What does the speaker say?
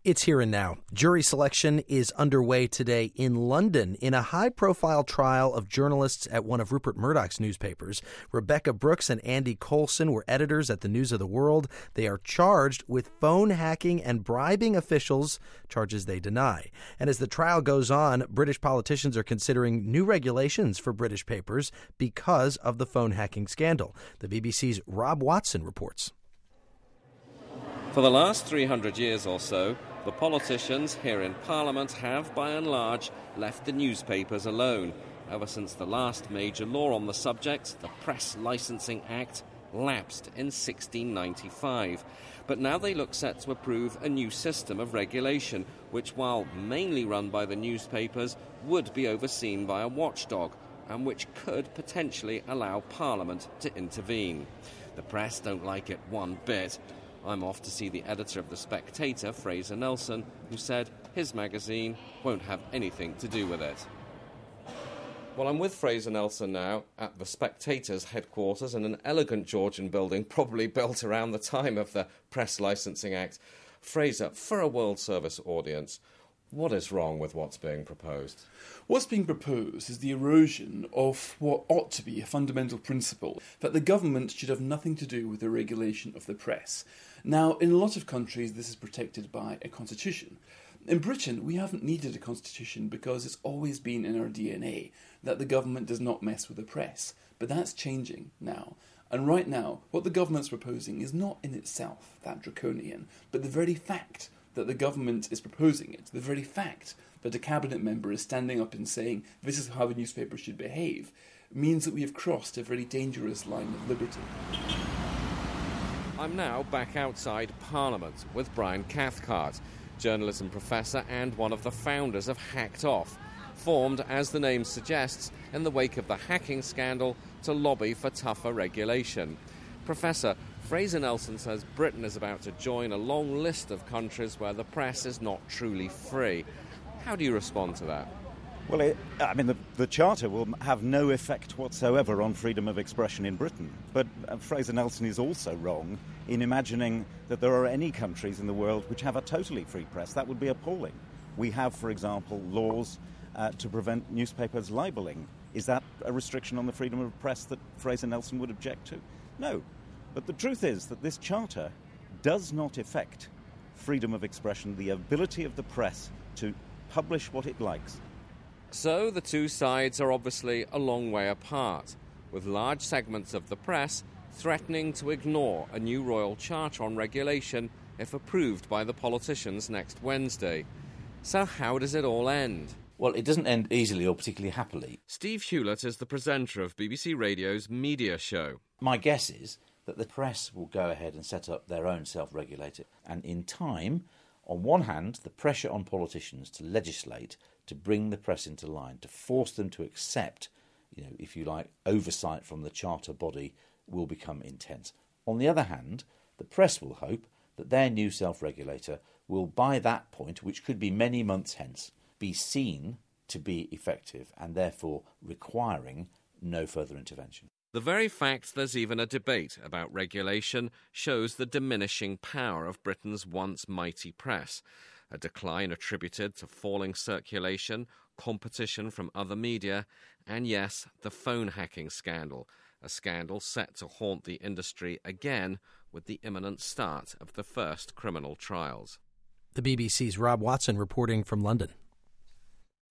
It's here and now. Jury selection is underway today in London in a high-profile trial of journalists at one of Rupert Murdoch's newspapers. Rebecca Brooks and Andy Coulson were editors at the News of the World. They are charged with phone hacking and bribing officials, charges they deny. And as the trial goes on, British politicians are considering new regulations for British papers because of the phone hacking scandal. The BBC's Rob Watson reports. For the last 300 years or so, the politicians here in Parliament have, by and large, left the newspapers alone. Ever since the last major law on the subject, the Press Licensing Act, lapsed in 1695. But now they look set to approve a new system of regulation, which, while mainly run by the newspapers, would be overseen by a watchdog, and which could potentially allow Parliament to intervene. The press don't like it one bit. I'm off to see the editor of The Spectator, Fraser Nelson, who said his magazine won't have anything to do with it. Well, I'm with Fraser Nelson now at The Spectator's headquarters in an elegant Georgian building, probably built around the time of the Press Licensing Act. Fraser, for a World Service audience, what is wrong with what's being proposed? What's being proposed is the erosion of what ought to be a fundamental principle, that the government should have nothing to do with the regulation of the press. Now, in a lot of countries, this is protected by a constitution. In Britain, we haven't needed a constitution because it's always been in our DNA that the government does not mess with the press. But that's changing now. And right now, what the government's proposing is not in itself that draconian, but the very fact that the government is proposing it, the very fact that a cabinet member is standing up and saying this is how a newspaper should behave, means that we have crossed a very dangerous line of liberty. I'm now back outside Parliament with Brian Cathcart, journalism professor and one of the founders of Hacked Off, formed, as the name suggests, in the wake of the hacking scandal to lobby for tougher regulation. Professor, Fraser Nelson says Britain is about to join a long list of countries where the press is not truly free. How do you respond to that? Well, the Charter will have no effect whatsoever on freedom of expression in Britain. But Fraser Nelson is also wrong in imagining that there are any countries in the world which have a totally free press. That would be appalling. We have, for example, laws to prevent newspapers libelling. Is that a restriction on the freedom of press that Fraser Nelson would object to? No. But the truth is that this Charter does not affect freedom of expression, the ability of the press to publish what it likes. So the two sides are obviously a long way apart, with large segments of the press threatening to ignore a new royal charter on regulation if approved by the politicians next Wednesday. So how does it all end? Well, it doesn't end easily or particularly happily. Steve Hewlett is the presenter of BBC Radio's Media Show. My guess is that the press will go ahead and set up their own self-regulator. And in time, on one hand, the pressure on politicians to legislate, to bring the press into line, to force them to accept, if you like, oversight from the charter body will become intense. On the other hand, the press will hope that their new self-regulator will, by that point, which could be many months hence, be seen to be effective and therefore requiring no further intervention. The very fact there's even a debate about regulation shows the diminishing power of Britain's once mighty press, a decline attributed to falling circulation, competition from other media, and yes, the phone hacking scandal, a scandal set to haunt the industry again with the imminent start of the first criminal trials. The BBC's Rob Watson reporting from London.